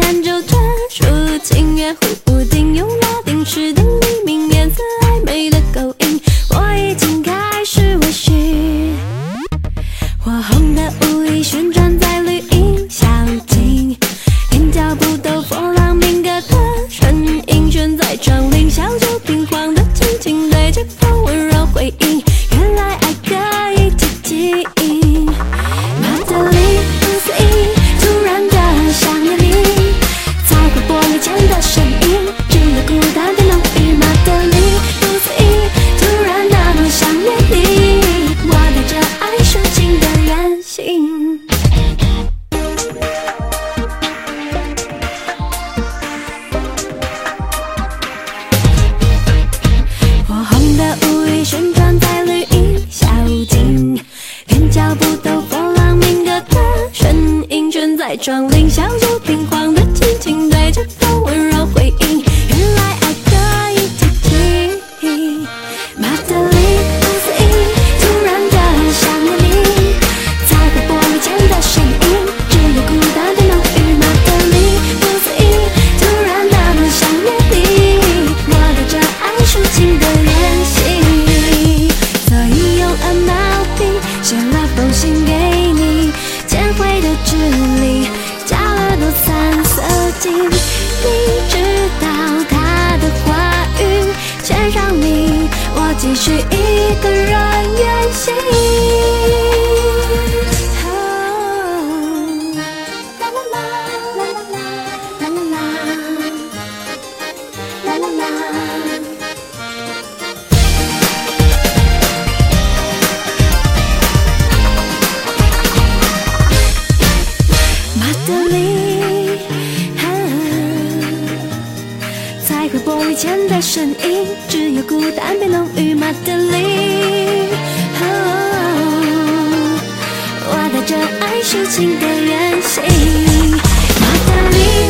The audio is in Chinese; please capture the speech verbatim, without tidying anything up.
探究专属情乐，忽不定用拉丁诗定黎明颜色暧昧的勾引，我已经开始微醺。火红的舞衣旋转在绿荫小径，眼角不抖波浪敏感的身影悬在窗棂，小酒冰黄的轻轻对着风温柔回应，原来爱可以寂静。马德里不思议，突然的想念你，在回玻璃前的身影，只有孤单的浓郁。马德里不思议，突然那么想念你，我带着爱抒情的任性。火红的舞衣旋转在绿荫小径，眼角不抖波浪敏感的身影悬在窗棂，小酒冰黄的轻轻对着风温柔回应，原来爱可以寂静。马德里不思议，突然的想念你，在回玻璃前的身影，只有孤单的浓郁。马德里不思议，突然那么想念你，我带着爱抒情的任性，所以用 Amalfi 写了封信给你，捡回的智力加了多三色镜，你知道他的话语牵上你，我继续一个人远行。啦啦啦啦啦啦啦啦啦啦。马德里，啊，在回玻璃前的身影，只有孤单变浓郁。马德里，啊，我带着爱抒情的任性。马德里。